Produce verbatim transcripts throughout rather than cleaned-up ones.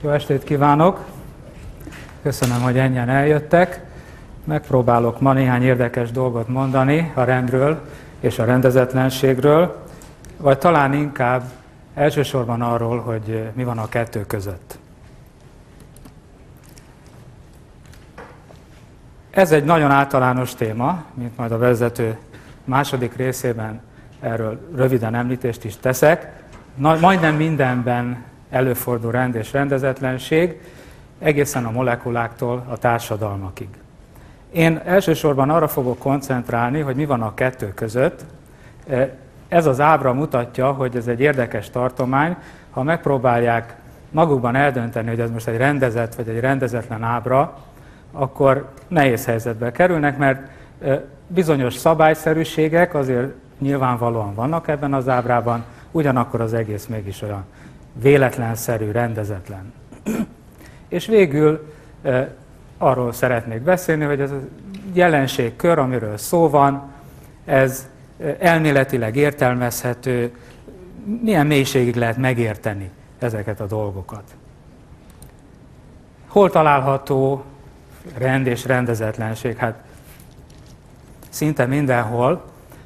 Jó estét kívánok! Köszönöm, hogy ennyien eljöttek. Megpróbálok ma néhány érdekes dolgot mondani a rendről és a rendezetlenségről, vagy talán inkább elsősorban arról, hogy mi van a kettő között. Ez egy nagyon általános téma, mint majd a vezető második részében erről röviden említést is teszek. Na, majdnem mindenben előfordul rend és rendezetlenség, egészen a molekuláktól a társadalmakig. Én elsősorban arra fogok koncentrálni, hogy mi van a kettő között. Ez az ábra mutatja, hogy ez egy érdekes tartomány. Ha megpróbálják magukban eldönteni, hogy ez most egy rendezett vagy egy rendezetlen ábra, akkor nehéz helyzetbe kerülnek, mert bizonyos szabályszerűségek azért nyilvánvalóan vannak ebben az ábrában, ugyanakkor az egész mégis olyan véletlenszerű, rendezetlen. És végül e, arról szeretnék beszélni, hogy ez a jelenségkör, amiről szó van, ez elméletileg értelmezhető, milyen mélységig lehet megérteni ezeket a dolgokat. Hol található rend és rendezetlenség? Hát szinte mindenhol.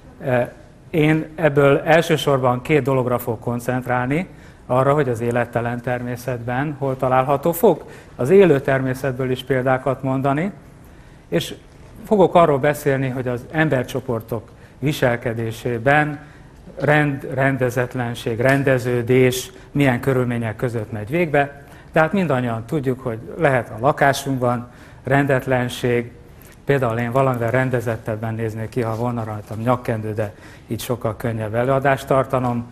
Én ebből elsősorban két dologra fog koncentrálni, arra, hogy az élettelen természetben hol található. Fog az élő természetből is példákat mondani, és fogok arról beszélni, hogy az embercsoportok viselkedésében rend, rendezetlenség, rendeződés milyen körülmények között megy végbe. Tehát mindannyian tudjuk, hogy lehet a lakásunkban rendetlenség, például én valamivel rendezettebben néznék ki, ha volna rajtam nyakkendő, de így sokkal könnyebb előadást tartanom.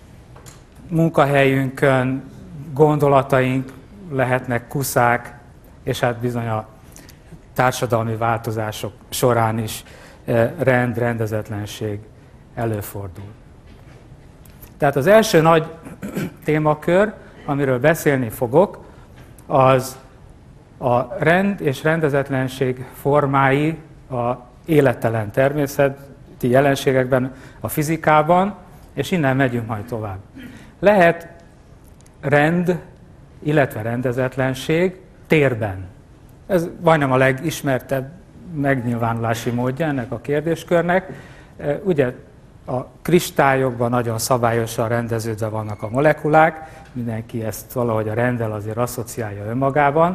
Munkahelyünkön gondolataink lehetnek kuszák, és hát bizony a társadalmi változások során is rend, rendezetlenség előfordul. Tehát az első nagy témakör, amiről beszélni fogok, az a rend és rendezetlenség formái a élettelen természeti jelenségekben, a fizikában, és innen megyünk majd tovább. Lehet rend, illetve rendezetlenség térben. Ez majdnem a legismertebb megnyilvánulási módja ennek a kérdéskörnek. Ugye a kristályokban nagyon szabályosan rendeződve vannak a molekulák, mindenki ezt valahogy a renddel azért asszociálja önmagában,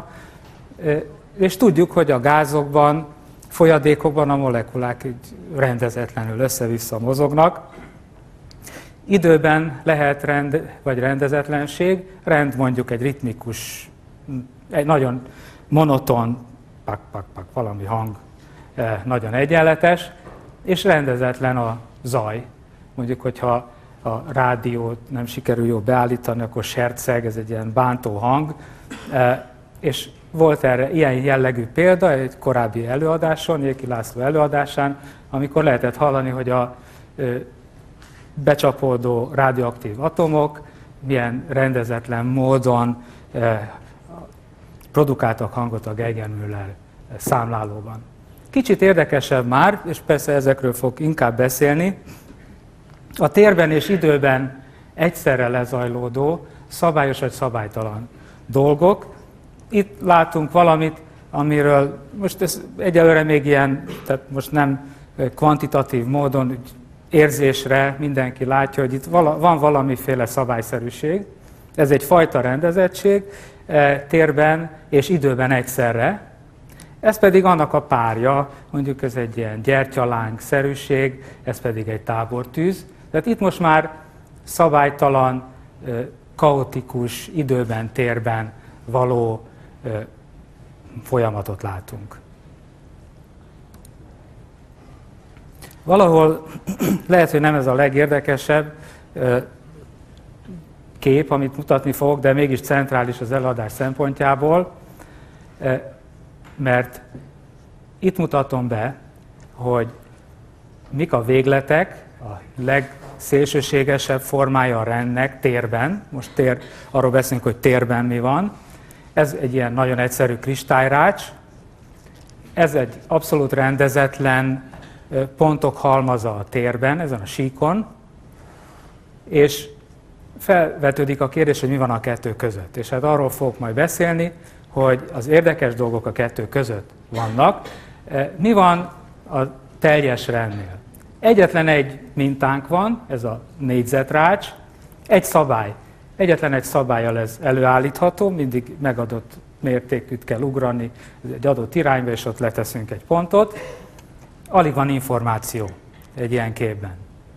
és tudjuk, hogy a gázokban, folyadékokban a molekulák így rendezetlenül össze-vissza mozognak. Időben lehet rend vagy rendezetlenség, rend mondjuk egy ritmikus, egy nagyon monoton, pak, pak, pak, valami hang, nagyon egyenletes, és rendezetlen a zaj. Mondjuk, hogyha a rádiót nem sikerül jól beállítani, akkor serceg, ez egy ilyen bántó hang, és volt erre ilyen jellegű példa egy korábbi előadáson, Jéki László előadásán, amikor lehetett hallani, hogy a becsapódó radioaktív atomok milyen rendezetlen módon produkáltak hangot a Geiger-Müller számlálóban. Kicsit érdekesebb már, és persze ezekről fog inkább beszélni, a térben és időben egyszerre lezajlódó, szabályos vagy szabálytalan dolgok. Itt látunk valamit, amiről most ez egyelőre még ilyen, tehát most nem kvantitatív módon, érzésre mindenki látja, hogy itt vala, van valamiféle szabályszerűség. Ez egy fajta rendezettség térben és időben egyszerre. Ez pedig annak a párja, mondjuk ez egy ilyen gyertyaláng-szerűség, ez pedig egy tábortűz. Tehát itt most már szabálytalan, kaotikus, időben, térben való folyamatot látunk. Valahol lehet, hogy nem ez a legérdekesebb kép, amit mutatni fogok, de mégis centrális az előadás szempontjából, mert itt mutatom be, hogy mik a végletek, a legszélsőségesebb formája a rendnek térben. Most tér, arról beszélünk, hogy térben mi van. Ez egy ilyen nagyon egyszerű kristályrács. Ez egy abszolút rendezetlen pontok halmaza a térben, ezen a síkon. És felvetődik a kérdés, hogy mi van a kettő között. És hát arról fogok majd beszélni, hogy az érdekes dolgok a kettő között vannak. Mi van a teljes rendnél? Egyetlen egy mintánk van, ez a négyzetrács, egy szabály. Egyetlen egy szabállyal ez előállítható, mindig megadott mértékűt kell ugrani egy adott irányba, és ott leteszünk egy pontot. Alig van információ egy ilyen képben.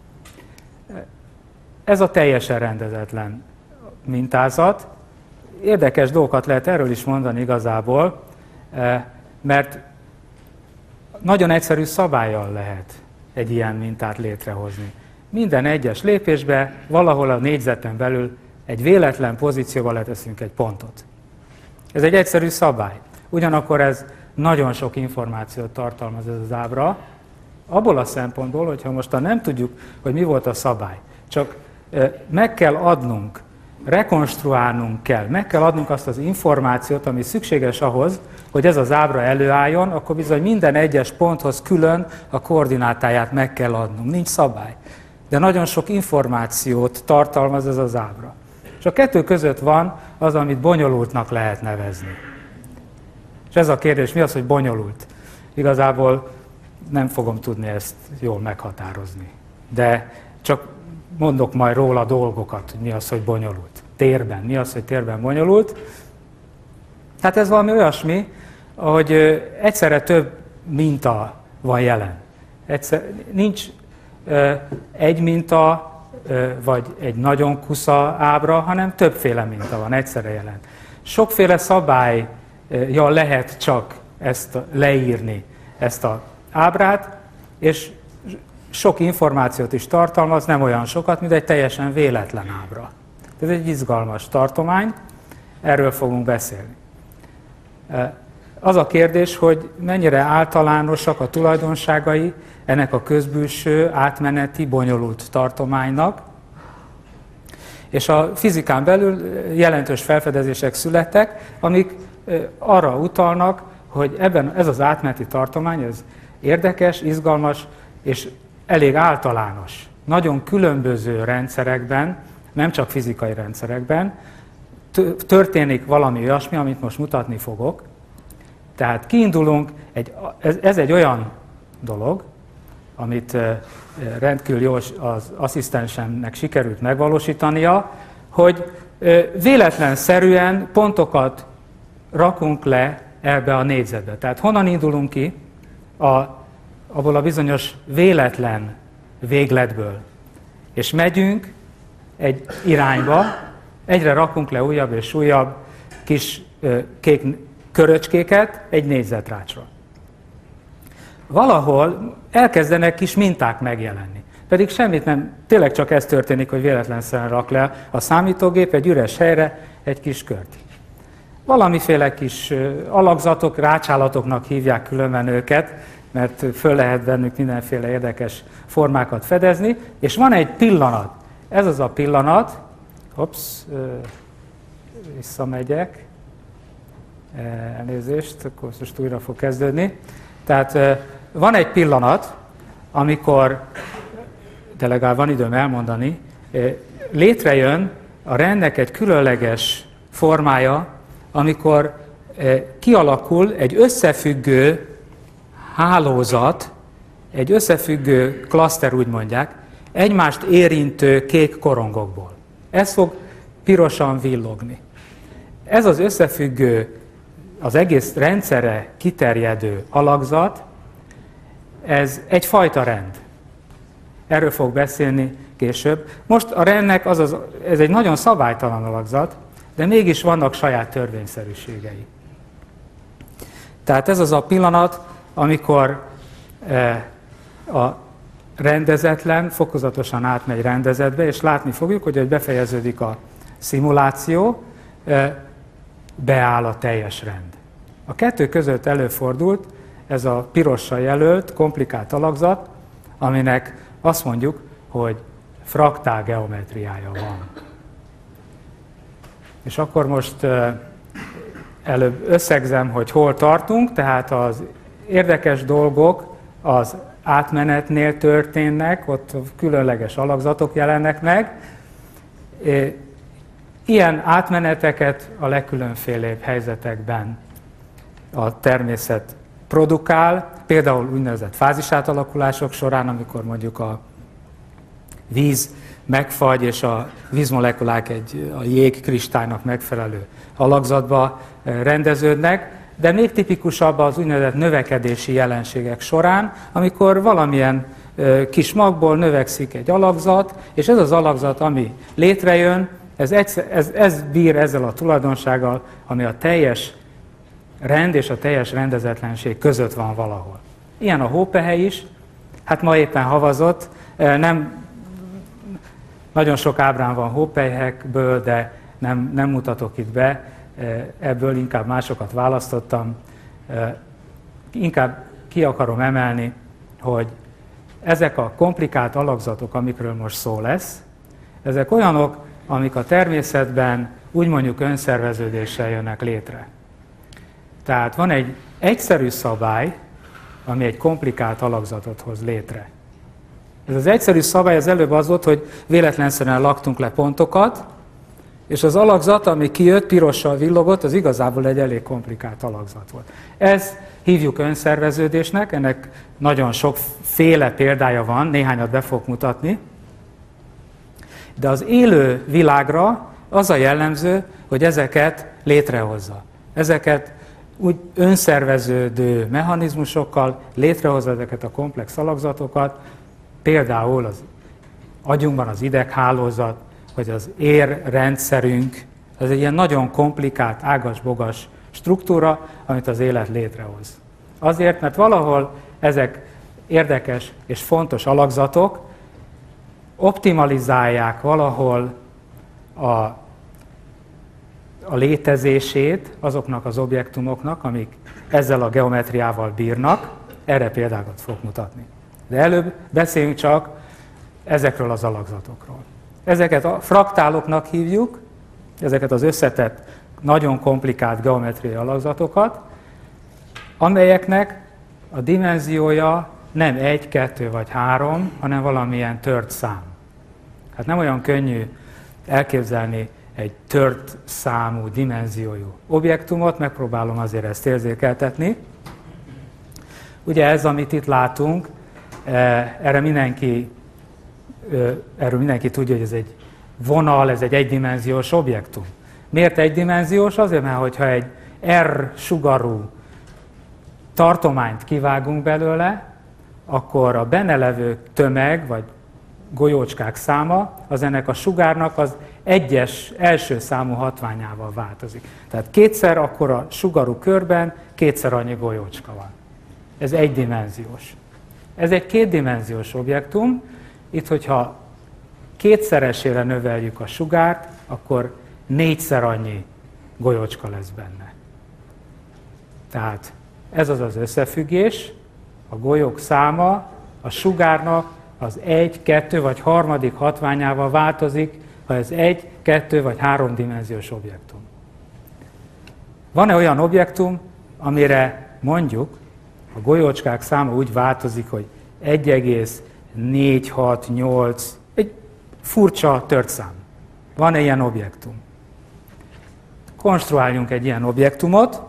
Ez a teljesen rendezetlen mintázat. Érdekes dolgokat lehet erről is mondani igazából, mert nagyon egyszerű szabállyal lehet egy ilyen mintát létrehozni. Minden egyes lépésbe valahol a négyzeten belül egy véletlen pozícióval leteszünk egy pontot. Ez egy egyszerű szabály. Ugyanakkor ez nagyon sok információt tartalmaz ez az ábra, abból a szempontból, hogyha most nem tudjuk, hogy mi volt a szabály, csak meg kell adnunk, rekonstruálnunk kell, meg kell adnunk azt az információt, ami szükséges ahhoz, hogy ez az ábra előálljon, akkor bizony minden egyes ponthoz külön a koordinátáját meg kell adnunk. Nincs szabály. De nagyon sok információt tartalmaz ez az ábra. És a kettő között van az, amit bonyolultnak lehet nevezni. És ez a kérdés, mi az, hogy bonyolult? Igazából nem fogom tudni ezt jól meghatározni. De csak mondok majd róla dolgokat, hogy mi az, hogy bonyolult. Térben, mi az, hogy térben bonyolult. Tehát ez valami olyasmi, hogy egyszerre több minta van jelen. Egyszer, nincs egy minta, vagy egy nagyon kusza ábra, hanem többféle minta van egyszerre jelen. Sokféle szabállyal lehet csak ezt leírni, ezt az ábrát, és sok információt is tartalmaz, nem olyan sokat, mint egy teljesen véletlen ábra. Ez egy izgalmas tartomány, erről fogunk beszélni. Az a kérdés, hogy mennyire általánosak a tulajdonságai ennek a közbülső, átmeneti, bonyolult tartománynak, és a fizikán belül jelentős felfedezések születtek, amik arra utalnak, hogy ebben ez az átmeneti tartomány, ez érdekes, izgalmas és elég általános. Nagyon különböző rendszerekben, nem csak fizikai rendszerekben történik valami olyasmi, amit most mutatni fogok. Tehát kiindulunk, egy, ez, ez egy olyan dolog, amit rendkívül jól az asszisztensemnek sikerült megvalósítania, hogy véletlenszerűen pontokat rakunk le ebbe a négyzetbe. Tehát honnan indulunk ki? A, abból a bizonyos véletlen végletből. És megyünk egy irányba, egyre rakunk le újabb és újabb kis kék köröcskéket egy négyzetrácsra. Valahol elkezdenek kis minták megjelenni. Pedig semmit nem, tényleg csak ez történik, hogy véletlenszerűen rak le a számítógép egy üres helyre egy kis kört. Valamiféle kis alakzatok, rácsálatoknak hívják különben őket, mert föl lehet bennük mindenféle érdekes formákat fedezni, és van egy pillanat. Ez az a pillanat, hops, visszamegyek, elnézést, akkor most újra fog kezdődni. Tehát van egy pillanat, amikor, de legalább van időm elmondani, létrejön a rendnek egy különleges formája, amikor kialakul egy összefüggő hálózat, egy összefüggő klaszter, úgy mondják, egymást érintő kék korongokból. Ez fog pirosan villogni. Ez az összefüggő, az egész rendszerre kiterjedő alakzat, ez egyfajta rend. Erről fog beszélni később. Most a rendnek az az, ez egy nagyon szabálytalan alakzat, de mégis vannak saját törvényszerűségei. Tehát ez az a pillanat, amikor a rendezetlen fokozatosan átmegy rendezetbe, és látni fogjuk, hogy befejeződik a szimuláció, beáll a teljes rend. A kettő között előfordult ez a pirossal jelölt, komplikált alakzat, aminek azt mondjuk, hogy fraktál geometriája van. És akkor most előbb összegzem, hogy hol tartunk, tehát az érdekes dolgok az átmenetnél történnek, ott különleges alakzatok jelennek meg, Ilyen átmeneteket a legkülönfélébb helyzetekben a természet produkál, például úgynevezett fázisátalakulások során, amikor mondjuk a víz megfagy, és a vízmolekulák egy a jégkristálynak megfelelő alakzatba rendeződnek, de még tipikusabb az úgynevezett növekedési jelenségek során, amikor valamilyen kis magból növekszik egy alakzat, és ez az alakzat, ami létrejön, ez, egyszer, ez, ez bír ezzel a tulajdonsággal, ami a teljes rend és a teljes rendezetlenség között van valahol. Ilyen a hópehely is, hát ma éppen havazott, nem, nagyon sok ábrán van hópelyhekből, de nem, nem mutatok itt be, ebből inkább másokat választottam. Inkább ki akarom emelni, hogy ezek a komplikált alakzatok, amikről most szó lesz, ezek olyanok, amik a természetben úgy mondjuk önszerveződéssel jönnek létre. Tehát van egy egyszerű szabály, ami egy komplikált alakzatot hoz létre. Ez az egyszerű szabály az előbb az volt, hogy véletlenszerűen laktunk le pontokat, és az alakzat, ami kijött, pirossal villogott, az igazából egy elég komplikált alakzat volt. Ez hívjuk önszerveződésnek, ennek nagyon sokféle példája van, néhányat be fogok mutatni. De az élő világra az a jellemző, hogy ezeket létrehozza. Ezeket úgy önszerveződő mechanizmusokkal létrehozza ezeket a komplex alakzatokat, például az agyunkban az ideghálózat, vagy az érrendszerünk, ez egy ilyen nagyon komplikált, ágas-bogas struktúra, amit az élet létrehoz. Azért, mert valahol ezek érdekes és fontos alakzatok optimalizálják valahol a, a létezését azoknak az objektumoknak, amik ezzel a geometriával bírnak. Erre példákat fogok mutatni. De előbb beszéljünk csak ezekről az alakzatokról. Ezeket a fraktáloknak hívjuk, ezeket az összetett, nagyon komplikált geometriai alakzatokat, amelyeknek a dimenziója nem egy, kettő vagy három, hanem valamilyen tört szám. Hát nem olyan könnyű elképzelni egy tört számú, dimenziójú objektumot, megpróbálom azért ezt érzékeltetni. Ugye ez, amit itt látunk, erre mindenki, erről mindenki tudja, hogy ez egy vonal, ez egy egydimenziós objektum. Miért egydimenziós? Azért, mert hogyha egy R sugarú tartományt kivágunk belőle, akkor a benne levő tömeg, vagy golyócskák száma, az ennek a sugárnak az egyes első számú hatványával változik. Tehát kétszer akkora sugarú körben kétszer annyi golyócska van. Ez egydimenziós. Ez egy kétdimenziós objektum. Itt, hogyha kétszeresére növeljük a sugárt, akkor négyszer annyi golyócska lesz benne. Tehát ez az az összefüggés, a golyók száma a sugárnak az egy, kettő vagy harmadik hatványával változik, ha ez egy, kettő vagy háromdimenziós objektum. Van-e olyan objektum, amire mondjuk a golyócskák száma úgy változik, hogy egy egész négy hat nyolc, egy furcsa tört szám. Van-e ilyen objektum? Konstruáljunk egy ilyen objektumot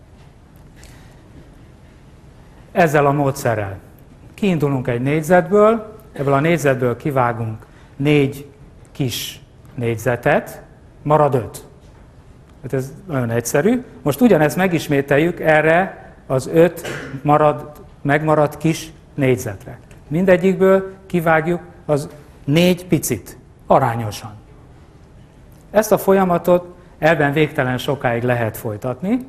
ezzel a módszerrel. Kiindulunk egy négyzetből, ebből a négyzetből kivágunk négy kis négyzetet, marad öt. Hát ez nagyon egyszerű. Most ugyanezt megismételjük erre az öt marad, megmaradt kis négyzetre. Mindegyikből kivágjuk az négy picit, arányosan. Ezt a folyamatot elben végtelen sokáig lehet folytatni,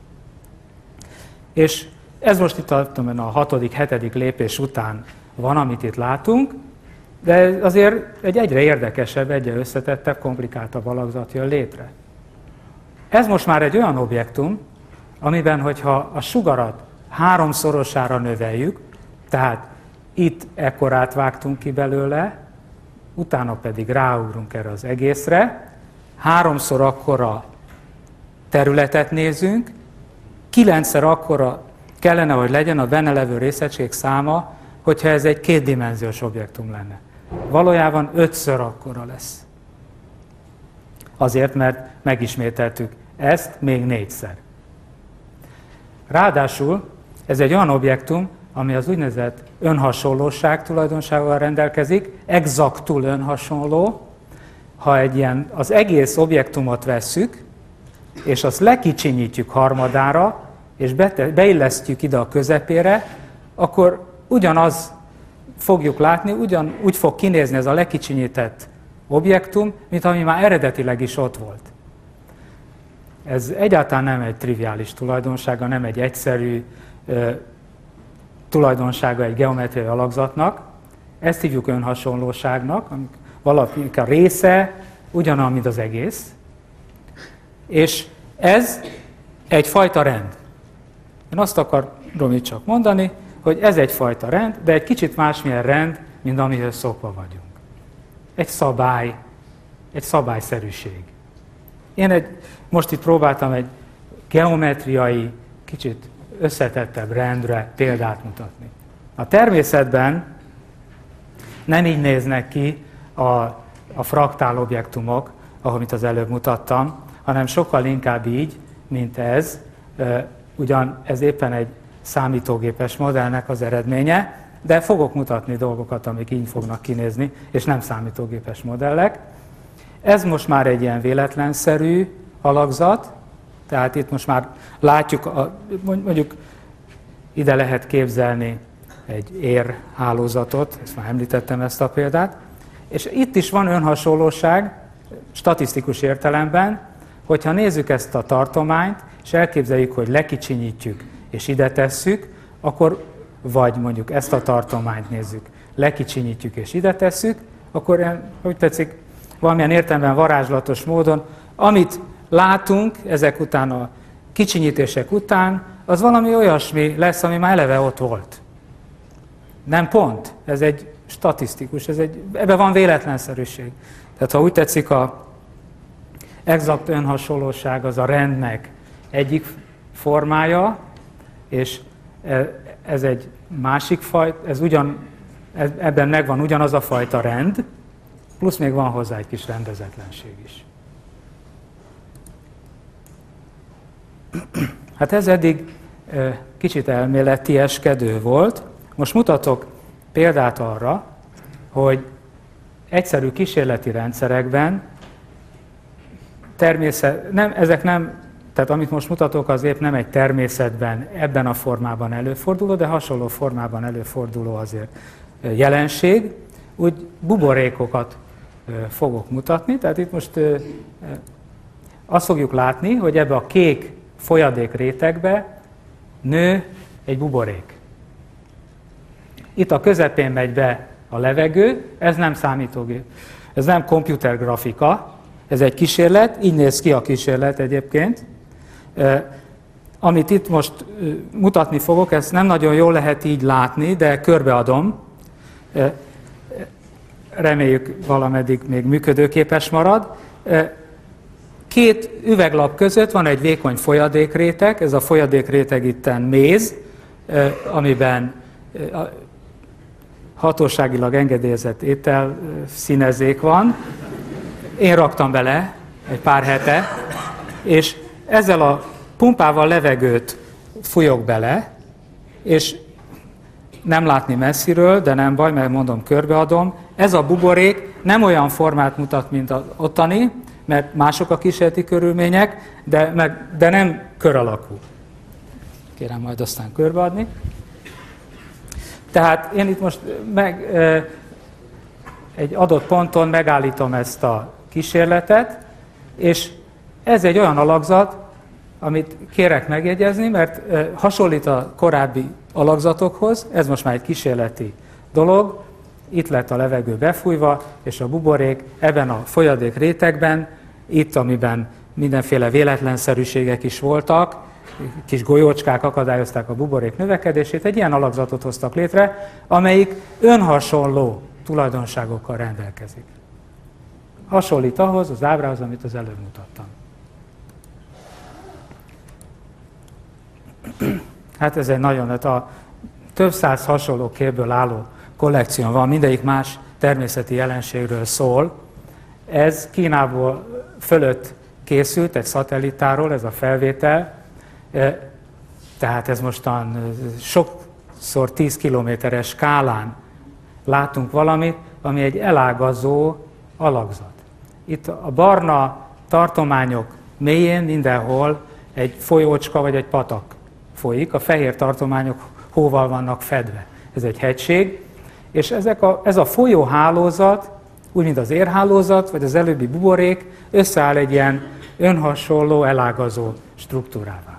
és ez most itt a, a hatodik, hetedik lépés után van, amit itt látunk, de azért egy egyre érdekesebb, egyre összetettebb, komplikáltabb alakzat jön létre. Ez most már egy olyan objektum, amiben, hogyha a sugarat háromszorosára növeljük, tehát itt ekkorát vágtunk ki belőle, utána pedig ráugrunk erre az egészre, háromszor akkora területet nézünk, kilencszer akkora kellene, hogy legyen a benne levő részecskék száma, hogyha ez egy kétdimenziós objektum lenne. Valójában ötször akkora lesz. Azért, mert megismételtük ezt még négyszer. Ráadásul ez egy olyan objektum, ami az úgynevezett önhasonlóság tulajdonsággal rendelkezik, exaktul önhasonló. Ha egy ilyen, az egész objektumot vesszük, és azt lekicsinyítjük harmadára, és beillesztjük ide a közepére, akkor ugyanaz fogjuk látni, ugyan úgy fog kinézni ez a lekicsinyített objektum, mint ami már eredetileg is ott volt. Ez egyáltalán nem egy triviális tulajdonsága, nem egy egyszerű ö, tulajdonsága egy geometriai alakzatnak. Ezt hívjuk önhasonlóságnak, valamik a része ugyanolyan, mint az egész. És ez egyfajta rend. Én azt akarom itt csak mondani, hogy ez egyfajta rend, de egy kicsit másmilyen rend, mint amihez szokva vagyunk. Egy szabály, egy szabályszerűség. Én egy, most itt próbáltam egy geometriai, kicsit összetettebb rendre példát mutatni. A természetben nem így néznek ki a, a fraktál objektumok, ahogy az előbb mutattam, hanem sokkal inkább így, mint ez. Ugyan ez éppen egy számítógépes modellnek az eredménye, de fogok mutatni dolgokat, amik így fognak kinézni, és nem számítógépes modellek. Ez most már egy ilyen véletlenszerű alakzat, tehát itt most már látjuk, a, mondjuk ide lehet képzelni egy érhálózatot, ezt már említettem ezt a példát, és itt is van önhasonlóság, statisztikus értelemben, hogyha nézzük ezt a tartományt, és elképzeljük, hogy lekicsinyítjük, és ide tesszük, akkor vagy mondjuk ezt a tartományt nézzük, lekicsinyítjük és ide tesszük, akkor úgy tetszik, valamilyen értelemben varázslatos módon, amit látunk ezek után a kicsinyítések után, az valami olyasmi lesz, ami már eleve ott volt. Nem pont, ez egy statisztikus, ez egy, ebben van véletlenszerűség. Tehát ha úgy tetszik, a exakt önhasonlóság az a rendnek egyik formája, és ez egy másik fajta, ez ugyan, ebben megvan ugyanaz a fajta rend, plusz még van hozzá egy kis rendezetlenség is. Hát ez eddig kicsit elméletieskedő volt. Most mutatok példát arra, hogy egyszerű kísérleti rendszerekben természet, nem, ezek nem, tehát amit most mutatok, az épp nem egy természetben ebben a formában előforduló, de hasonló formában előforduló azért jelenség. Úgy buborékokat fogok mutatni, tehát itt most azt fogjuk látni, hogy ebbe a kék folyadék rétegbe nő egy buborék. Itt a közepén megy be a levegő, ez nem számítógép, ez nem komputergrafika, ez egy kísérlet, így néz ki a kísérlet egyébként. Amit itt most mutatni fogok, ezt nem nagyon jól lehet így látni, de körbeadom. Reméljük valameddig még működőképes marad. Két üveglap között van egy vékony folyadékréteg, ez a folyadékréteg itten méz, amiben hatóságilag engedélyezett étel színezék van. Én raktam bele egy pár hete, és ezzel a pumpával levegőt fújok bele, és nem látni messziről, de nem baj, mert mondom, körbeadom. Ez a buborék nem olyan formát mutat, mint az ottani, mert mások a kísérleti körülmények, de, meg, de nem kör alakú. Kérem majd aztán körbeadni. Tehát én itt most meg, egy adott ponton megállítom ezt a kísérletet, és ez egy olyan alakzat, amit kérek megjegyezni, mert hasonlít a korábbi alakzatokhoz, ez most már egy kísérleti dolog, itt lett a levegő befújva, és a buborék ebben a folyadék rétegben, itt, amiben mindenféle véletlenszerűségek is voltak, kis golyócskák akadályozták a buborék növekedését, egy ilyen alakzatot hoztak létre, amelyik önhasonló tulajdonságokkal rendelkezik. Hasonlít ahhoz az ábrához, amit az előbb mutattam. Hát ez egy nagyon, hát a több száz hasonló képből álló kollekció van, mindegyik más természeti jelenségről szól. Ez Kínából fölött készült egy szatellitáról ez a felvétel, tehát ez mostan sokszor tíz kilométeres skálán látunk valamit, ami egy elágazó alakzat. Itt a barna tartományok mélyén mindenhol egy folyócska vagy egy patak folyik, a fehér tartományok hóval vannak fedve. Ez egy hegység, és ezek a, ez a folyóhálózat, úgy mint az érhálózat, vagy az előbbi buborék, összeáll egy ilyen önhasonló, elágazó struktúrává.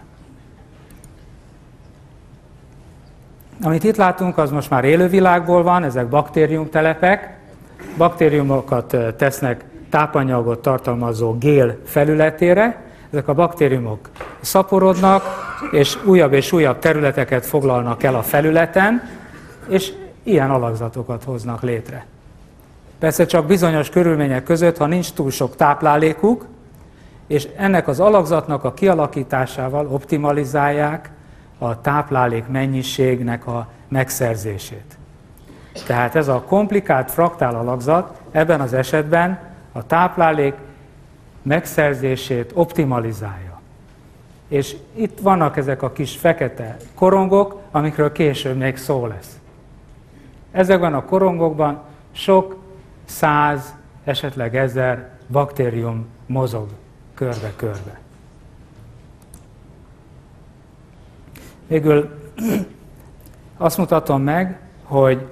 Amit itt látunk, az most már élővilágból van, ezek baktériumtelepek. Baktériumokat tesznek tápanyagot tartalmazó gél felületére. Ezek a baktériumok szaporodnak, és újabb és újabb területeket foglalnak el a felületen, és ilyen alakzatokat hoznak létre. Persze csak bizonyos körülmények között, ha nincs túl sok táplálékuk, és ennek az alakzatnak a kialakításával optimalizálják a táplálék mennyiségnek a megszerzését. Tehát ez a komplikált fraktál alakzat ebben az esetben a táplálék megszerzését optimalizálja. És itt vannak ezek a kis fekete korongok, amikről később még szó lesz. Ezekben a korongokban sok száz, esetleg ezer baktérium mozog körbe-körbe. Végül azt mutatom meg, hogy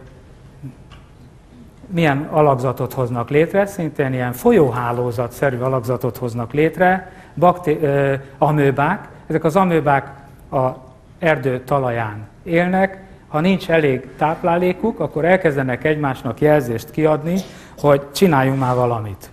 milyen alakzatot hoznak létre, szintén ilyen folyóhálózatszerű alakzatot hoznak létre, bakté- ö, amőbák. Ezek az amőbák a erdő talaján élnek, ha nincs elég táplálékuk, akkor elkezdenek egymásnak jelzést kiadni, hogy csináljunk már valamit.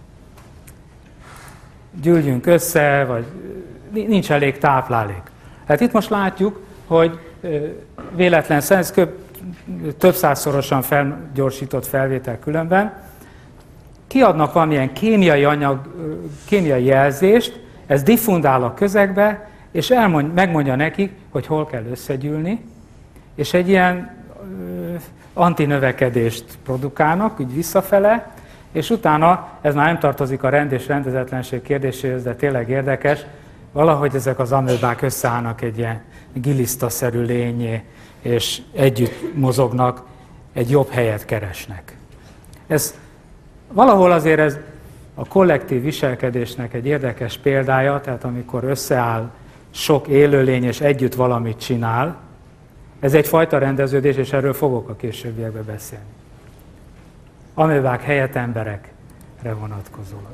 Gyűljünk össze, vagy nincs elég táplálék. Hát itt most látjuk, hogy véletlen ez több százszorosan felgyorsított felvétel különben, kiadnak valamilyen kémiai anyag, kémiai jelzést, ez diffundál a közegbe, és elmond, megmondja nekik, hogy hol kell összegyűlni, és egy ilyen ö, antinövekedést produkálnak, úgy visszafele, és utána, ez már nem tartozik a rend és rendezetlenség kérdéséhez, de tényleg érdekes, valahogy ezek az amőbák összeállnak egy ilyen gilisztaszerű lényé, és együtt mozognak, egy jobb helyet keresnek. Ez valahol azért ez a kollektív viselkedésnek egy érdekes példája, tehát amikor összeáll sok élőlény és együtt valamit csinál, ez egyfajta rendeződés, és erről fogok a későbbiekben beszélni. Amőbák helyett emberekre vonatkozólag.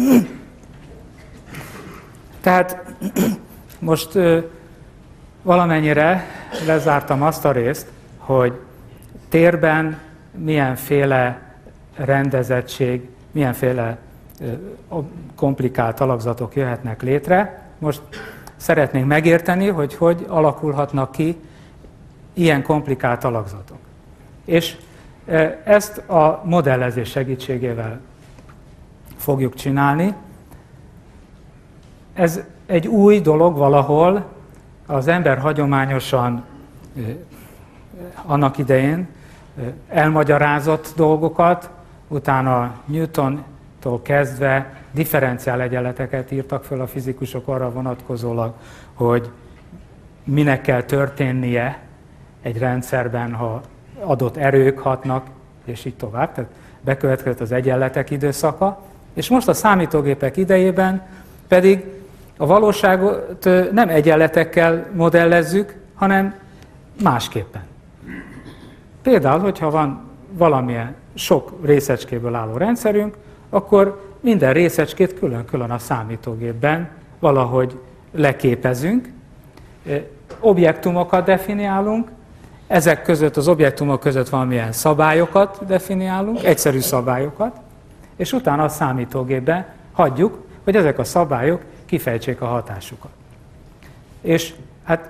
Tehát most valamennyire lezártam azt a részt, hogy térben milyenféle rendezettség, milyenféle komplikált alakzatok jöhetnek létre. Most szeretnénk megérteni, hogy hogy alakulhatnak ki ilyen komplikált alakzatok. És ezt a modellezés segítségével fogjuk csinálni. Ez egy új dolog valahol, az ember hagyományosan annak idején elmagyarázott dolgokat, utána Newtontól kezdve differenciál egyenleteket írtak föl a fizikusok arra vonatkozólag, hogy minek kell történnie egy rendszerben, ha adott erők hatnak, és így tovább. Tehát bekövetkezett az egyenletek időszaka, és most a számítógépek idejében pedig a valóságot nem egyenletekkel modellezzük, hanem másképpen. Például, hogyha van valamilyen sok részecskéből álló rendszerünk, akkor minden részecskét külön-külön a számítógépben valahogy leképezünk, objektumokat definiálunk, ezek között, az objektumok között valamilyen szabályokat definiálunk, egyszerű szabályokat, és utána a számítógépben hagyjuk, hogy ezek a szabályok kifejtsék a hatásukat. És hát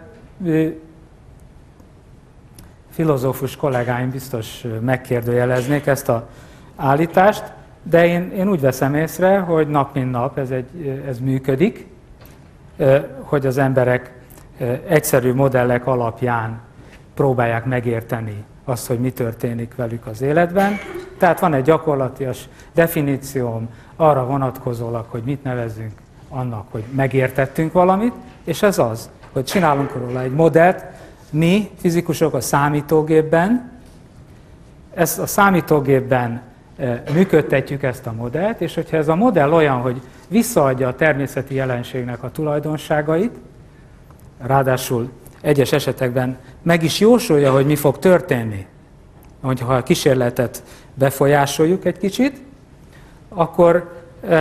filozófus kollégáim biztos megkérdőjeleznék ezt az állítást, de én, én úgy veszem észre, hogy nap mint nap ez, egy, ez működik, hogy az emberek egyszerű modellek alapján próbálják megérteni azt, hogy mi történik velük az életben, Tehát van egy gyakorlatias definícióm arra vonatkozólag, hogy mit nevezünk annak, hogy megértettünk valamit, és ez az, hogy csinálunk róla egy modellt, mi, fizikusok a számítógépben, ezt a számítógépben működtetjük ezt a modellt, és hogyha ez a modell olyan, hogy visszaadja a természeti jelenségnek a tulajdonságait, ráadásul egyes esetekben meg is jósolja, hogy mi fog történni, hogyha a kísérletet befolyásoljuk egy kicsit, akkor,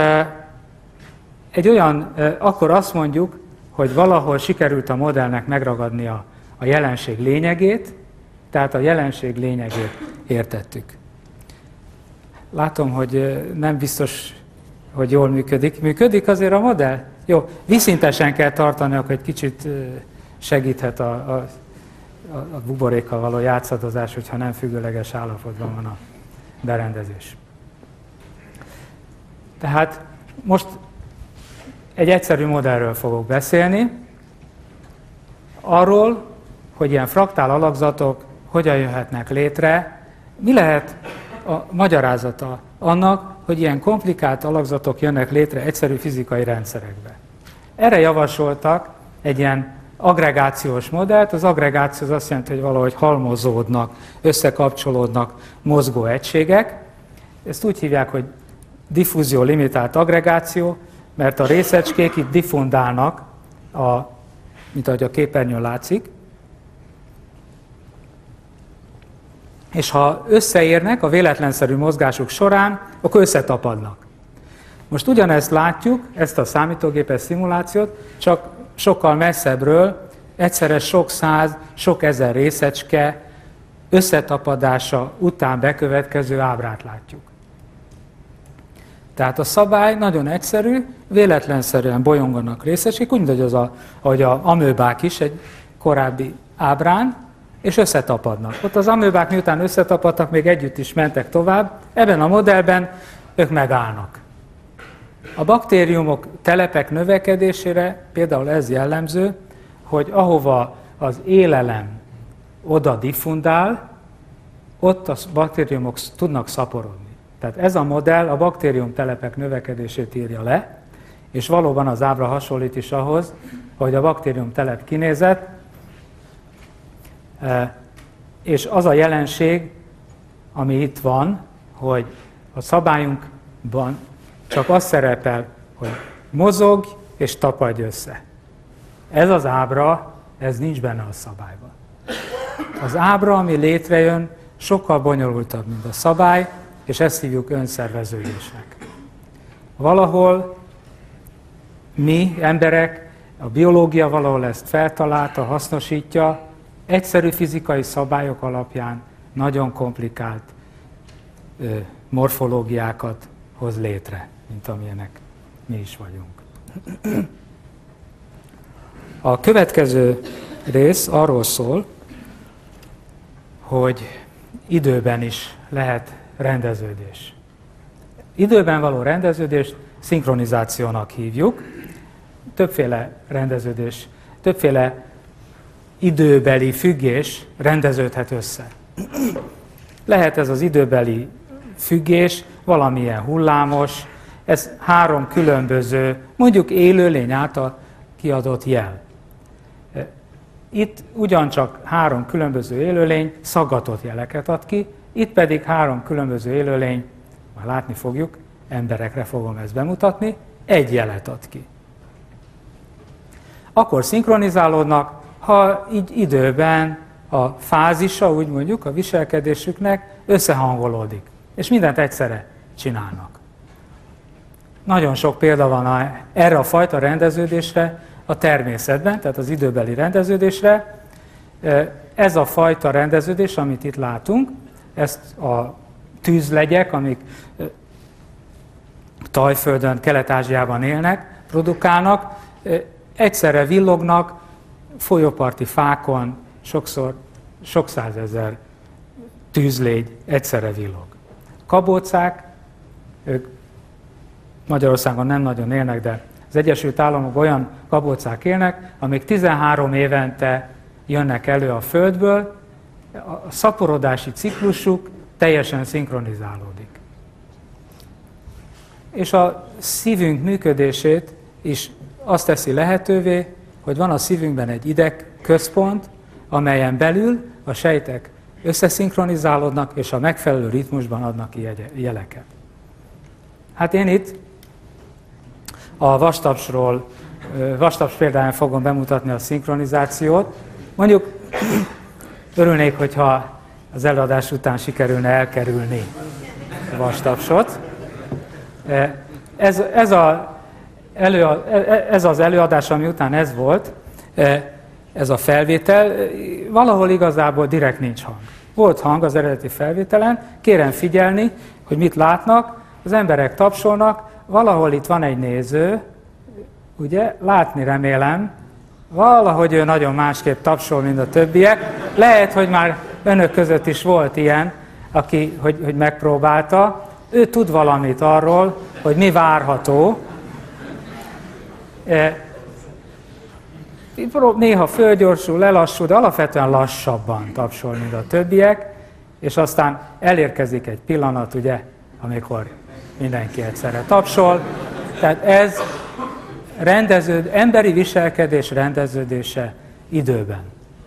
egy olyan, akkor azt mondjuk, hogy valahol sikerült a modellnek megragadnia a jelenség lényegét, tehát a jelenség lényegét értettük. Látom, hogy nem biztos, hogy jól működik. Működik azért a modell? Jó, vízszintesen kell tartani, akkor egy kicsit segíthet a, a, a buborékkal való játszadozás, hogyha nem függőleges állapotban van a berendezés. Tehát most egy egyszerű modellről fogok beszélni, arról, hogy ilyen fraktál alakzatok hogyan jöhetnek létre, mi lehet a magyarázata annak, hogy ilyen komplikált alakzatok jönnek létre egyszerű fizikai rendszerekbe. Erre javasoltak egy ilyen agregációs modellt. Az agregáció az azt jelenti, hogy valahogy halmozódnak, összekapcsolódnak mozgó egységek. Ezt úgy hívják, hogy diffúzió limitált agregáció, mert a részecskék itt diffundálnak, a, mint ahogy a képernyőn látszik, és ha összeérnek a véletlenszerű mozgásuk során, akkor összetapadnak. Most ugyanezt látjuk, ezt a számítógépes szimulációt, csak sokkal messzebbről, egyszerre sok száz, sok ezer részecske összetapadása után bekövetkező ábrát látjuk. Tehát a szabály nagyon egyszerű, véletlenszerűen bolyonganak részecskék, úgy, mint az a, ahogy a amöbák is egy korábbi ábrán, és összetapadnak. Ott az amöbák miután összetapadtak, még együtt is mentek tovább, ebben a modellben ők megállnak. A baktériumok telepek növekedésére például ez jellemző, hogy ahova az élelem oda diffundál, ott a baktériumok tudnak szaporodni. Tehát ez a modell a baktérium telepek növekedését írja le, és valóban az ábra hasonlít is ahhoz, hogy a baktérium telep kinézett, és az a jelenség, ami itt van, hogy a szabályunkban csak az szerepel, hogy mozog és tapadj össze. Ez az ábra, ez nincs benne a szabályban. Az ábra, ami létrejön, sokkal bonyolultabb, mint a szabály, és ezt hívjuk önszerveződésnek. Valahol mi, emberek, a biológia valahol ezt feltalálta, hasznosítja, egyszerű fizikai szabályok alapján nagyon komplikált ö, morfológiákat hoz létre, mint amilyenek mi is vagyunk. A következő rész arról szól, hogy időben is lehet rendeződés. Időben való rendeződést szinkronizációnak hívjuk. Többféle rendeződés, többféle időbeli függés rendeződhet össze. Lehet ez az időbeli függés valamilyen hullámos, ez három különböző, mondjuk élőlény által kiadott jel. Itt ugyancsak három különböző élőlény szaggatott jeleket ad ki, itt pedig három különböző élőlény, már látni fogjuk, emberekre fogom ezt bemutatni, egy jelet ad ki. Akkor szinkronizálódnak, ha így időben a fázisa, úgy mondjuk, a viselkedésüknek összehangolódik, és mindent egyszerre csinálnak. Nagyon sok példa van erre a fajta rendeződésre a természetben, tehát az időbeli rendeződésre. Ez a fajta rendeződés, amit itt látunk, ezt a tűzlegyek, amik Tajföldön, Kelet-Ázsiában élnek, produkálnak, egyszerre villognak, folyóparti fákon sokszor sok százezer tűzlégy egyszerre villog. Kabócák, ők Magyarországon nem nagyon élnek, de az Egyesült Államokban olyan kabócák élnek, amik tizenhárom évente jönnek elő a Földből. A szaporodási ciklusuk teljesen szinkronizálódik. És a szívünk működését is azt teszi lehetővé, hogy van a szívünkben egy idegközpont, amelyen belül a sejtek összeszinkronizálódnak, és a megfelelő ritmusban adnak ki jeleket. Hát én itt a vastapsról, vastaps példáján fogom bemutatni a szinkronizációt. Mondjuk örülnék, hogyha az előadás után sikerülne elkerülni a vastapsot. Ez, ez, a elő, ez az előadás, ami után ez volt, ez a felvétel, valahol igazából direkt nincs hang. Volt hang az eredeti felvételen, kérem figyelni, hogy mit látnak, az emberek tapsolnak, valahol itt van egy néző, ugye, látni remélem, valahogy ő nagyon másképp tapsol, mint a többiek. Lehet, hogy már önök között is volt ilyen, aki, hogy, hogy megpróbálta. Ő tud valamit arról, hogy mi várható. Néha fölgyorsul, lelassul, de alapvetően lassabban tapsol, mint a többiek, és aztán elérkezik egy pillanat, ugye, amikor mindenki egyszerre tapsol. Tehát ez rendeződ, emberi viselkedés rendeződése időben.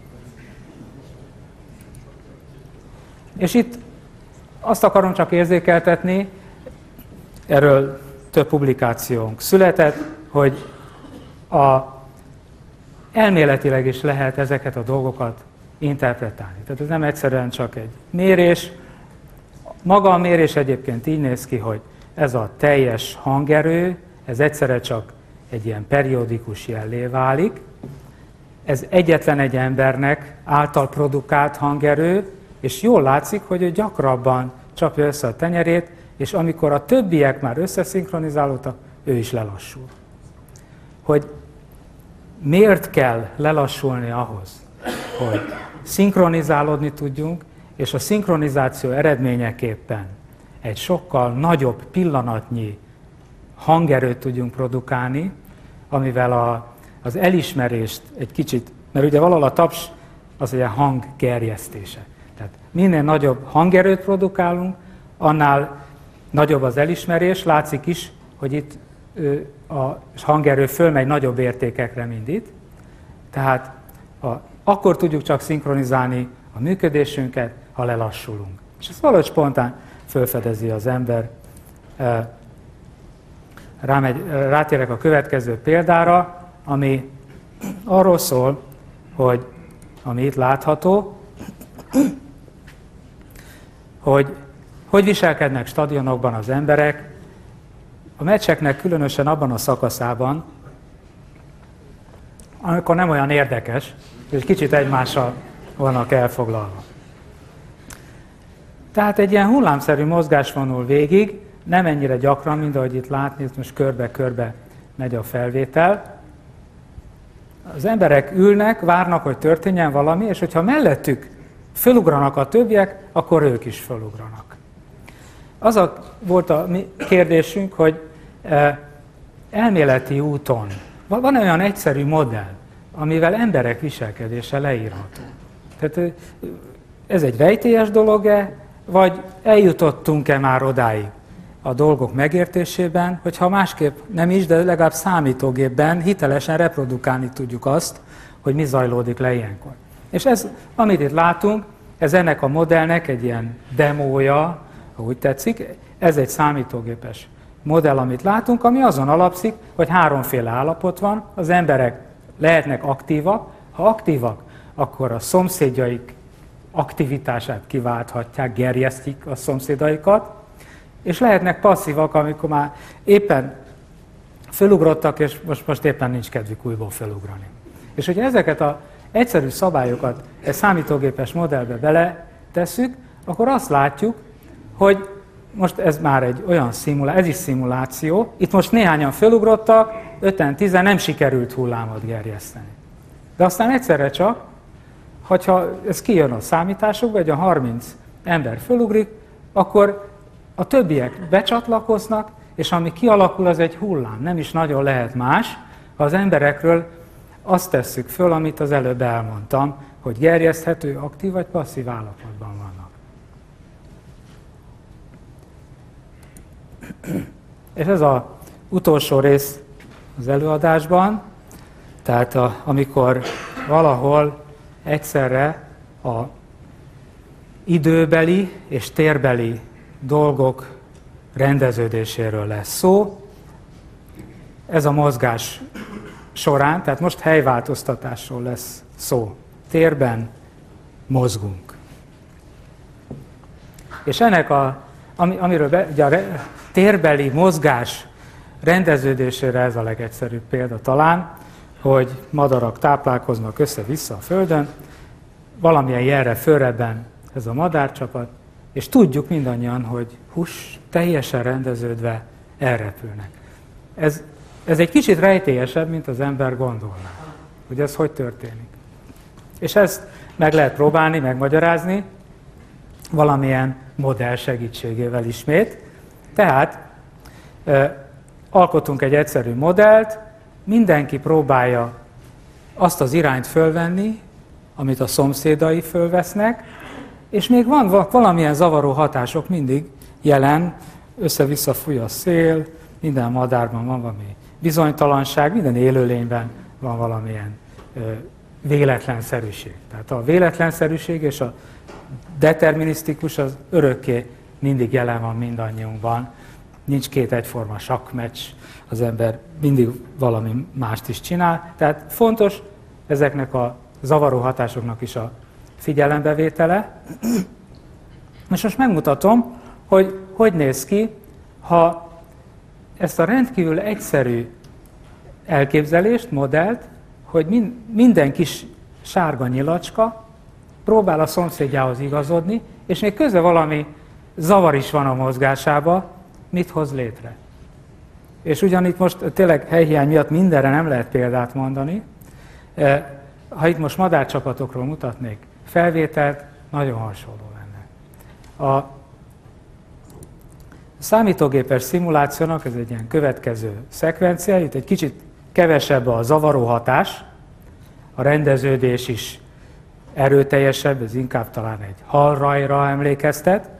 És itt azt akarom csak érzékeltetni, erről több publikációnk született, hogy a, elméletileg is lehet ezeket a dolgokat interpretálni. Tehát ez nem egyszerűen csak egy mérés. Maga a mérés egyébként így néz ki, hogy ez a teljes hangerő, ez egyszerre csak egy ilyen periódikus jellé válik. Ez egyetlen egy embernek által produkált hangerő, és jól látszik, hogy ő gyakrabban csapja össze a tenyerét, és amikor a többiek már összeszinkronizálódtak, ő is lelassul. Hogy miért kell lelassulni ahhoz, hogy szinkronizálódni tudjunk, és a szinkronizáció eredményeképpen egy sokkal nagyobb pillanatnyi hangerőt tudjunk produkálni, amivel a, az elismerést egy kicsit, mert ugye valahol a taps az egy hang gerjesztése. Tehát minél nagyobb hangerőt produkálunk, annál nagyobb az elismerés, látszik is, hogy itt a hangerő fölmegy nagyobb értékekre, mint itt. Tehát a, akkor tudjuk csak szinkronizálni a működésünket, ha lelassulunk. És ezt valahogy spontán felfedezi az ember. Rámegy, rátérek a következő példára, ami arról szól, hogy ami itt látható, hogy hogy viselkednek stadionokban az emberek, a meccseknek különösen abban a szakaszában, amikor nem olyan érdekes, és kicsit egymással vannak elfoglalva. Tehát egy ilyen hullámszerű mozgás vonul végig, nem ennyire gyakran, mint ahogy itt látni, itt most körbe-körbe megy a felvétel. Az emberek ülnek, várnak, hogy történjen valami, és hogyha mellettük fölugranak a többiek, akkor ők is fölugranak. Az a, volt a mi kérdésünk, hogy e, elméleti úton van olyan egyszerű modell, amivel emberek viselkedése leírható. Tehát ez egy rejtélyes dolog-e, vagy eljutottunk-e már odáig a dolgok megértésében, hogyha másképp nem is, de legalább számítógépben hitelesen reprodukálni tudjuk azt, hogy mi zajlódik le ilyenkor. És ez, amit itt látunk, ez ennek a modellnek egy ilyen demója, ha úgy tetszik, ez egy számítógépes modell, amit látunk, ami azon alapszik, hogy háromféle állapot van, az emberek lehetnek aktívak, ha aktívak, akkor a szomszédjaik aktivitását kiválthatják, gerjesztik a szomszédaikat, és lehetnek passzívak, amikor már éppen fölugrottak, és most, most éppen nincs kedvük újból fölugrani. És hogyha ezeket az egyszerű szabályokat egy számítógépes modellbe beletesszük, akkor azt látjuk, hogy most ez már egy olyan szimuláció, ez is szimuláció, itt most néhányan fölugrottak, öten, tizen nem sikerült hullámot gerjeszteni. De aztán egyszerre csak, hogyha ez kijön a számításokba, hogy a harminc ember fölugrik, akkor a többiek becsatlakoznak, és ami kialakul, az egy hullám. Nem is nagyon lehet más, ha az emberekről azt tesszük föl, amit az előbb elmondtam, hogy gerjeszthető, aktív vagy passzív állapotban vannak. És ez az utolsó rész az előadásban, tehát a, amikor valahol egyszerre a időbeli és térbeli dolgok rendeződéséről lesz szó. Ez a mozgás során, tehát most helyváltoztatásról lesz szó. Térben mozgunk. És ennek a, ami, amiről be, ugye a térbeli mozgás rendeződésére ez a legegyszerűbb példa talán, hogy madarak táplálkoznak össze-vissza a földön, valamilyen jelre fölrebben ez a madárcsapat, és tudjuk mindannyian, hogy hús teljesen rendeződve elrepülnek. Ez, ez egy kicsit rejtélyesebb, mint az ember gondolná, hogy ez hogy történik. És ezt meg lehet próbálni, megmagyarázni valamilyen modell segítségével ismét. Tehát e, alkotunk egy egyszerű modellt, mindenki próbálja azt az irányt fölvenni, amit a szomszédai fölvesznek, és még van valamilyen zavaró hatások mindig jelen, össze-vissza fúj a szél, minden madárban van valami bizonytalanság, minden élőlényben van valamilyen ö, véletlenszerűség. Tehát a véletlenszerűség és a determinisztikus az örökké mindig jelen van mindannyiunkban. Nincs két egyforma sakkmeccs, az ember mindig valami mást is csinál. Tehát fontos ezeknek a zavaró hatásoknak is a figyelembevétele. És most megmutatom, hogy hogy néz ki, ha ezt a rendkívül egyszerű elképzelést, modellt, hogy minden kis sárga nyilacska próbál a szomszédjához igazodni, és még közben valami zavar is van a mozgásába, mit hoz létre. És ugyan itt most tényleg helyhiány miatt mindenre nem lehet példát mondani, ha itt most madárcsapatokról mutatnék felvételt, nagyon hasonló lenne. A számítógépes szimulációnak ez egy ilyen következő szekvencia, itt egy kicsit kevesebb a zavaró hatás, a rendeződés is erőteljesebb, ez inkább talán egy halrajra emlékeztet.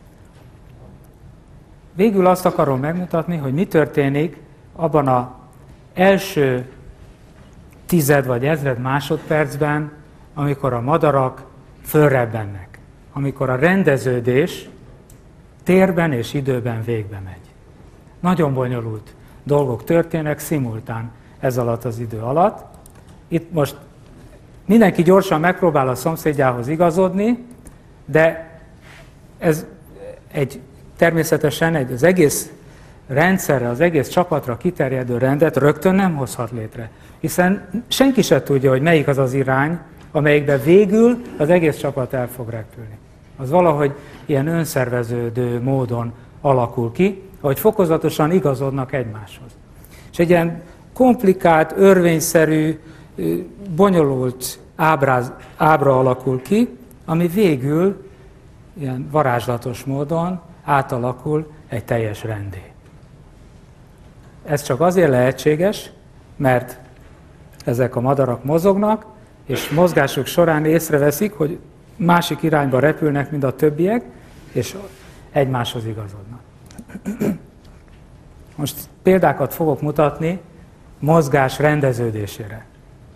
Végül azt akarom megmutatni, hogy mi történik abban az első tized vagy ezred másodpercben, amikor a madarak fölrebbennek, amikor a rendeződés térben és időben végbe megy. Nagyon bonyolult dolgok történnek szimultán ez alatt az idő alatt. Itt most mindenki gyorsan megpróbál a szomszédjához igazodni, de ez egy természetesen egy az egész rendszerre, az egész csapatra kiterjedő rendet rögtön nem hozhat létre. Hiszen senki se tudja, hogy melyik az az irány, amelyikben végül az egész csapat el fog repülni. Az valahogy ilyen önszerveződő módon alakul ki, ahogy fokozatosan igazodnak egymáshoz. És egy ilyen komplikált, örvényszerű, bonyolult ábráz, ábra alakul ki, ami végül ilyen varázslatos módon átalakul egy teljes rendé. Ez csak azért lehetséges, mert ezek a madarak mozognak, és mozgásuk során észreveszik, hogy másik irányba repülnek, mint a többiek, és egymáshoz igazodnak. Most példákat fogok mutatni mozgás rendeződésére.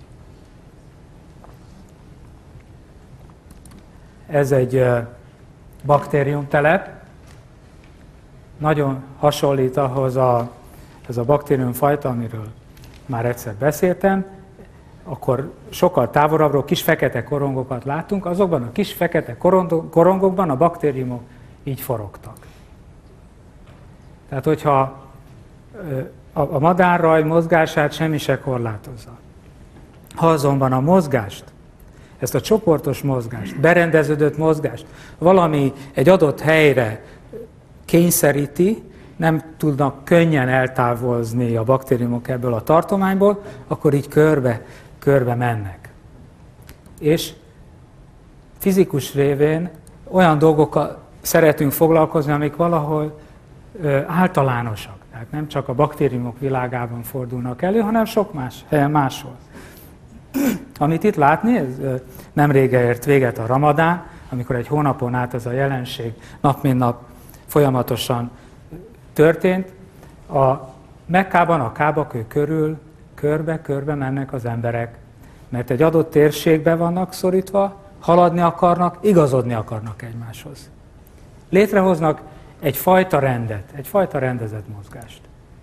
Ez egy baktériumtelep, nagyon hasonlít ahhoz a, ez a baktériumfajta, amiről már egyszer beszéltem, akkor sokkal távolabbról kis fekete korongokat látunk, azokban a kis fekete korongokban a baktériumok így forogtak. Tehát, hogyha a madárraj mozgását semmi se korlátozza. Ha azonban a mozgást, ezt a csoportos mozgást, berendeződött mozgást valami egy adott helyre kényszeríti, nem tudnak könnyen eltávolzni a baktériumok ebből a tartományból, akkor így körbe, körbe mennek. És fizikus révén olyan dolgokkal szeretünk foglalkozni, amik valahol ö, általánosak. Tehát nem csak a baktériumok világában fordulnak elő, hanem sok más helyen máshol. Amit itt látni, ez ö, nem régen ért véget a ramadán, amikor egy hónapon át ez a jelenség nap mint nap folyamatosan történt. A Mekkában, a Kábakő körül körbe-körbe mennek az emberek, mert egy adott térségbe vannak szorítva, haladni akarnak, igazodni akarnak egymáshoz. Létrehoznak egyfajta rendet, egyfajta rendezett mozgást.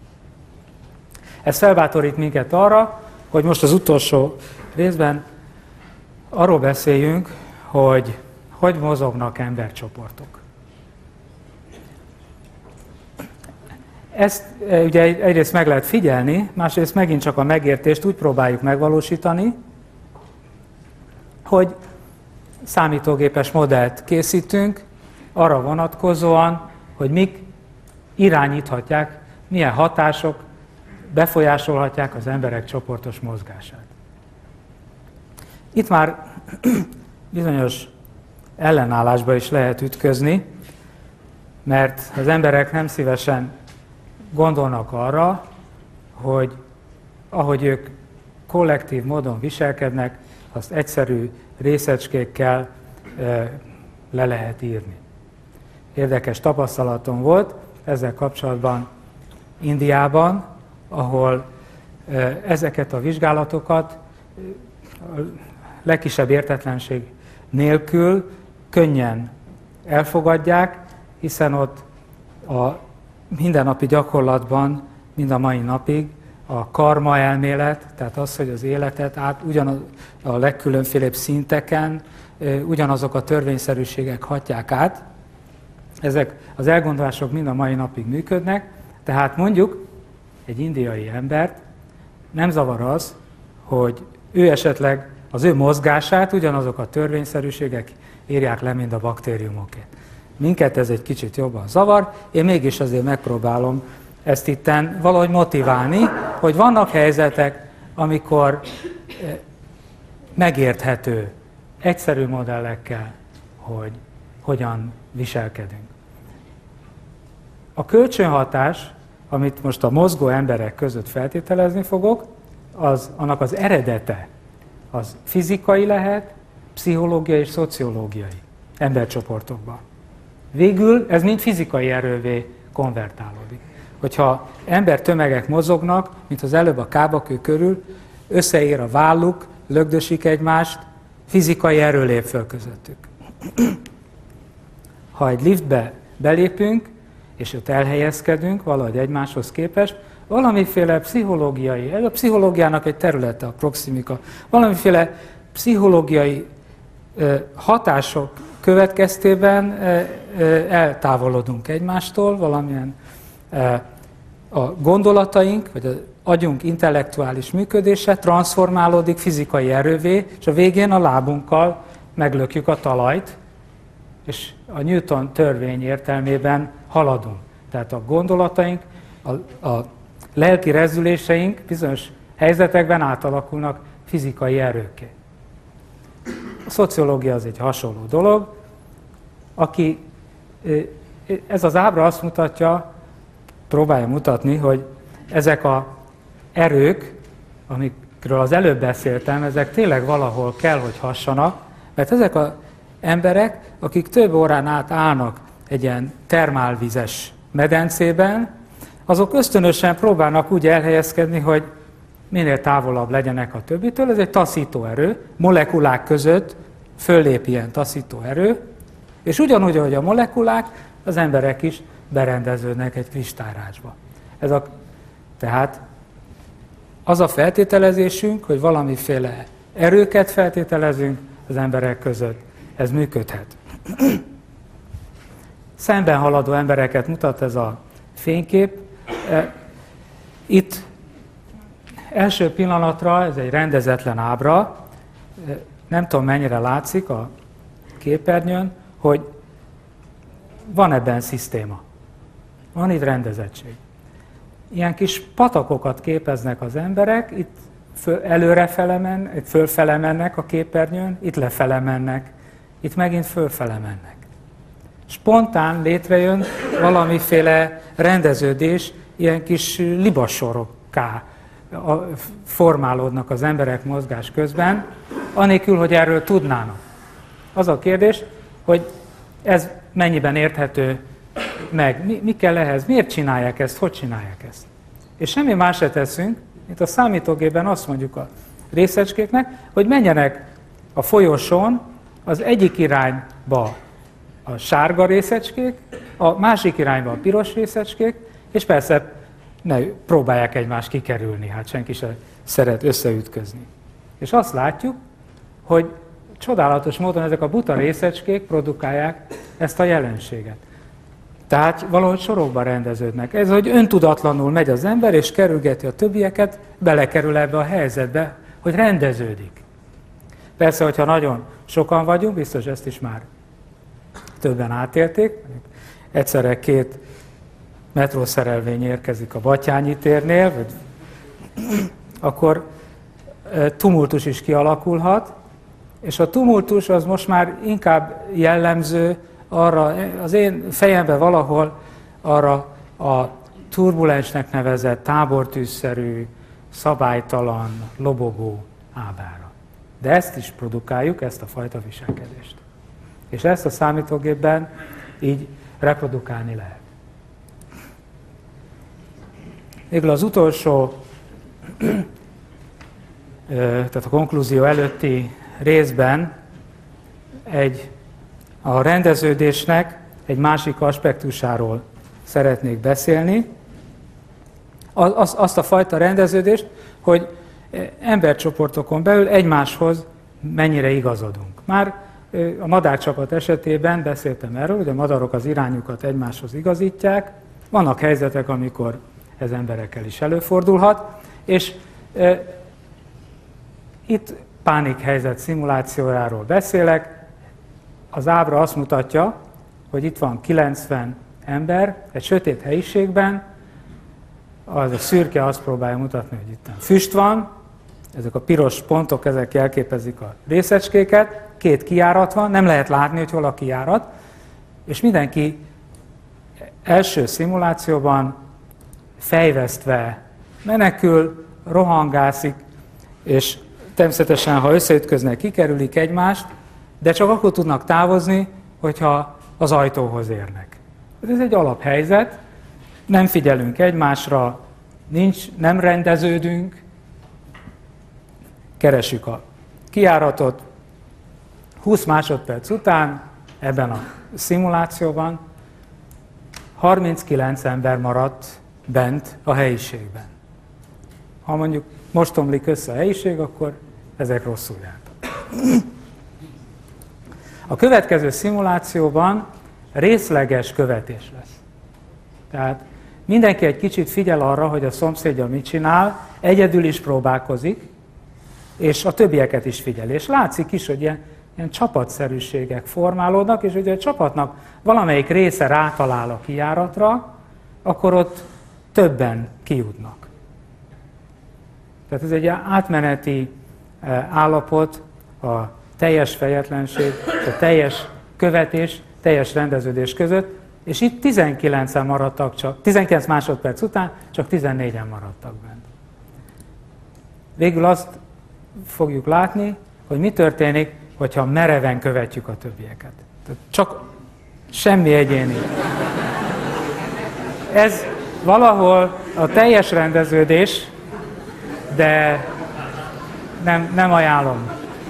Ez felbátorít minket arra, hogy most az utolsó részben arról beszéljünk, hogy hogy mozognak embercsoportok. Ezt ugye egyrészt meg lehet figyelni, másrészt megint csak a megértést úgy próbáljuk megvalósítani, hogy számítógépes modellt készítünk arra vonatkozóan, hogy mik irányíthatják, milyen hatások befolyásolhatják az emberek csoportos mozgását. Itt már bizonyos ellenállásba is lehet ütközni, mert az emberek nem szívesen gondolnak arra, hogy ahogy ők kollektív módon viselkednek, azt egyszerű részecskékkel e, le lehet írni. Érdekes tapasztalatom volt ezzel kapcsolatban Indiában, ahol e, ezeket a vizsgálatokat a legkisebb értetlenség nélkül könnyen elfogadják, hiszen ott a mindennapi gyakorlatban, mind a mai napig a karma elmélet, tehát az, hogy az életet át ugyanaz a legkülönfélebb szinteken ugyanazok a törvényszerűségek hatják át. Ezek az elgondolások mind a mai napig működnek, tehát mondjuk egy indiai embert nem zavar az, hogy ő esetleg az ő mozgását ugyanazok a törvényszerűségek írják le, mint a baktériumokét. Minket ez egy kicsit jobban zavar, én mégis azért megpróbálom ezt itten valahogy motiválni, hogy vannak helyzetek, amikor megérthető, egyszerű modellekkel, hogy hogyan viselkedünk. A kölcsönhatás, amit most a mozgó emberek között feltételezni fogok, az, annak az eredete, az fizikai lehet, pszichológiai és szociológiai embercsoportokban. Végül ez mind fizikai erővé konvertálódik. Hogyha embertömegek mozognak, mint az előbb a Kábakő körül, összeér a válluk, lögdösik egymást, fizikai erő lép föl közöttük. Ha egy liftbe belépünk, és ott elhelyezkedünk valahogy egymáshoz képest, valamiféle pszichológiai, ez a pszichológiának egy területe, a proximika, valamiféle pszichológiai hatások következtében eltávolodunk egymástól, valamilyen a gondolataink, vagy az agyunk intellektuális működése transformálódik fizikai erővé, és a végén a lábunkkal meglökjük a talajt, és a Newton törvény értelmében haladunk. Tehát a gondolataink, a, a lelki rezdüléseink bizonyos helyzetekben átalakulnak fizikai erőkké. A szociológia az egy hasonló dolog. Aki, ez az ábra azt mutatja, próbálja mutatni, hogy ezek az erők, amikről az előbb beszéltem, ezek tényleg valahol kell, hogy hassanak, mert ezek az emberek, akik több órán át állnak egy ilyen termálvizes medencében, azok ösztönösen próbálnak úgy elhelyezkedni, hogy minél távolabb legyenek a többitől. Ez egy taszító erő, molekulák között föllép ilyen taszító erő, és ugyanúgy, ahogy a molekulák, az emberek is berendeződnek egy kristályrácsba. Ez a, tehát az a feltételezésünk, hogy valamiféle erőket feltételezünk az emberek között. Ez működhet. Szemben haladó embereket mutat ez a fénykép. Itt első pillanatra ez egy rendezetlen ábra. Nem tudom, mennyire látszik a képernyőn, hogy van ebben szisztéma. Van itt rendezettség. Ilyen kis patakokat képeznek az emberek, itt föl, előrefele mennek, itt fölfele mennek a képernyőn, itt lefele mennek, itt megint fölfele mennek. Spontán létrejön valamiféle rendeződés, ilyen kis libasorokká formálódnak az emberek mozgás közben, anélkül, hogy erről tudnának. Az a kérdés, hogy ez mennyiben érthető meg, mi, mi kell ehhez, miért csinálják ezt, hogy csinálják ezt. És semmi más se teszünk, mint a számítógépben azt mondjuk a részecskéknek, hogy menjenek a folyosón az egyik irányba a sárga részecskék, a másik irányba a piros részecskék, és persze ne próbálják egymást kikerülni, hát senki sem szeret összeütközni. És azt látjuk, hogy csodálatos módon ezek a buta részecskék produkálják ezt a jelenséget. Tehát valahogy sorokba rendeződnek. Ez, hogy öntudatlanul megy az ember, és kerülgeti a többieket, belekerül ebbe a helyzetbe, hogy rendeződik. Persze, hogyha nagyon sokan vagyunk, biztos ezt is már többen átélték, egyszerre két metrószerelvény érkezik a Batthyány térnél, vagy akkor tumultus is kialakulhat, és a tumultus az most már inkább jellemző arra, az én fejemben valahol arra a turbulensnek nevezett, tábortűzszerű, szabálytalan, lobogó ábrára. De ezt is produkáljuk, ezt a fajta viselkedést. És ezt a számítógépben így reprodukálni lehet. Végül az utolsó, tehát a konklúzió előtti részben egy, a rendeződésnek egy másik aspektusáról szeretnék beszélni. Az, azt a fajta rendeződést, hogy embercsoportokon belül egymáshoz mennyire igazodunk. Már a madárcsapat esetében beszéltem erről, hogy a madarok az irányukat egymáshoz igazítják. Vannak helyzetek, amikor ez emberekkel is előfordulhat, és e, itt pánikhelyzet szimulációjáról beszélek. Az ábra azt mutatja, hogy itt van kilencven ember egy sötét helyiségben, az a szürke azt próbálja mutatni, hogy itt füst van, ezek a piros pontok, ezek jelképezik a részecskéket, két kijárat van, nem lehet látni, hogy hol a kijárat, és mindenki első szimulációban fejvesztve menekül, rohangászik, és természetesen, ha összeütköznek, kikerülik egymást, de csak akkor tudnak távozni, hogyha az ajtóhoz érnek. Ez egy alaphelyzet, nem figyelünk egymásra, nincs, nem rendeződünk, keresjük a kijáratot, húsz másodperc után ebben a szimulációban harminckilenc ember maradt bent a helyiségben. Ha mondjuk most omlik össze a helyiség, akkor ezek rosszul jártak. A következő szimulációban részleges követés lesz. Tehát mindenki egy kicsit figyel arra, hogy a szomszédja mit csinál, egyedül is próbálkozik, és a többieket is figyel. És látszik is, hogy ilyen, ilyen csapatszerűségek formálódnak, és ugye a csapatnak valamelyik része rátalál a kijáratra, akkor ott többen kijutnak. Tehát ez egy átmeneti állapot, a teljes fejetlenség, a teljes követés, teljes rendeződés között, és itt tizenkilencen maradtak csak, tizenkilenc másodperc után csak tizennégyen maradtak bent. Végül azt fogjuk látni, hogy mi történik, hogyha mereven követjük a többieket. Tehát csak semmi egyéni. Ez valahol a teljes rendeződés, de nem, nem ajánlom.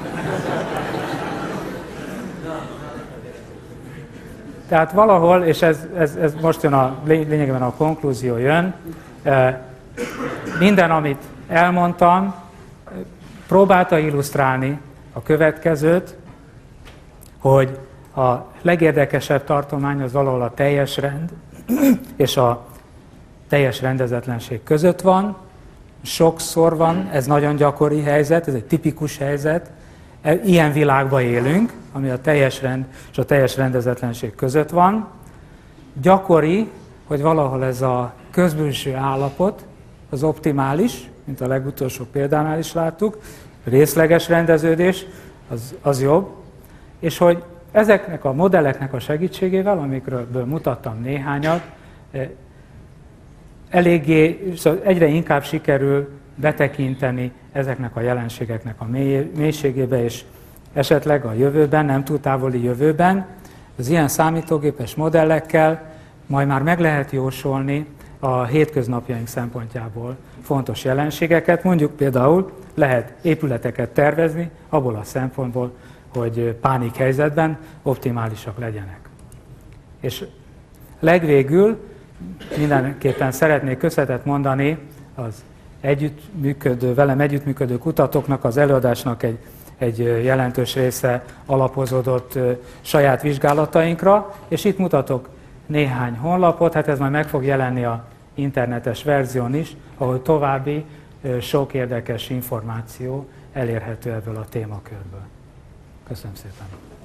Tehát valahol, és ez, ez, ez most jön a lényegében a konklúzió jön, minden, amit elmondtam, próbálta illusztrálni a következőt, hogy a legérdekesebb tartomány az valahol a teljes rend és a teljes rendezetlenség között van. Sokszor van, ez nagyon gyakori helyzet, ez egy tipikus helyzet. Ilyen világban élünk, ami a teljes rend és a teljes rendezetlenség között van. Gyakori, hogy valahol ez a közbülső állapot az optimális, mint a legutolsó példánál is láttuk, részleges rendeződés az, az jobb, és hogy ezeknek a modelleknek a segítségével, amikről mutattam néhányat, eléggé, szóval egyre inkább sikerül betekinteni ezeknek a jelenségeknek a mély, mélységébe, és esetleg a jövőben, nem túl távoli jövőben, az ilyen számítógépes modellekkel majd már meg lehet jósolni a hétköznapjaink szempontjából fontos jelenségeket. Mondjuk például lehet épületeket tervezni abból a szempontból, hogy pánikhelyzetben optimálisak legyenek. És legvégül mindenképpen szeretnék köszönetet mondani az együttműködő, velem együttműködő kutatóknak, az előadásnak egy, egy jelentős része alapozódott saját vizsgálatainkra, és itt mutatok néhány honlapot, hát ez majd meg fog jelenni a internetes verzión is, ahol további sok érdekes információ elérhető ebből a témakörből. Köszönöm szépen!